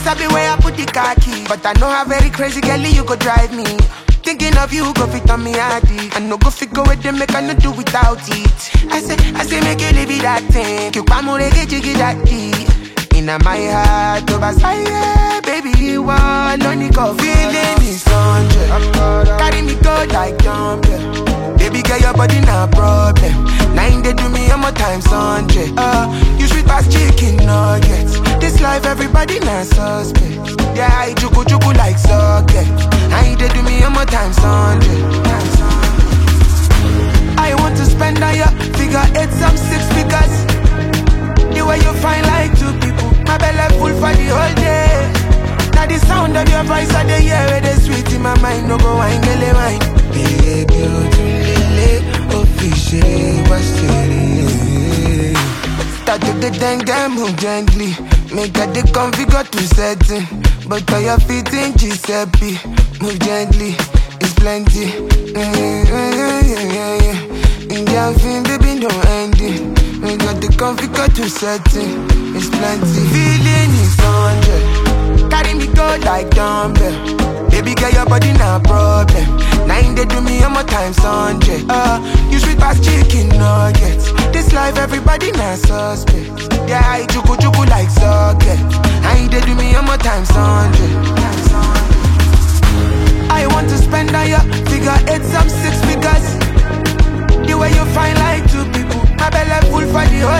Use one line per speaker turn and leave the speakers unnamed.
sabi where I put the car key. But I know how very crazy girlie you go drive me. Thinking of you go fit on me hardy. I no go fit go with them, make I no do without it. I say make you live it that thing. You pa more get jiggy that deep. Inna my heart, over side, baby you all only go. Feeling is 100. Carry me go like dumbbell. Baby girl your body not problem. 9 they do me one more times 100. You sweet past chicken nuggets. This life everybody not suspect. Yeah, I juku juku like socket. I they do me one more times 100. I want to spend on your figure 8 some 6 figures. The way you find like 2 people. My belly full for the whole day. Now the sound of your voice of the year where they sweet in my mind. No go wine, gele wine. Baby, you do lele, officially, what's it? Start to the dang, move gently. Make that the configure to setting. But all your feet in Giuseppe. Move gently, it's plenty. Indian film, baby, no ending. We got the configure to setting. It's plenty. Feeling is 100. Carry me go like dumbbell. Baby girl, your body not problem. 9 they do me one more times 100. You sweet past chicken nuggets. This life everybody not suspect. Yeah, I juku juku like socket. I they do me one more times 100. I want to spend on your figure 8 some 6 figures. The way you find like 2 people. My belly full for the whole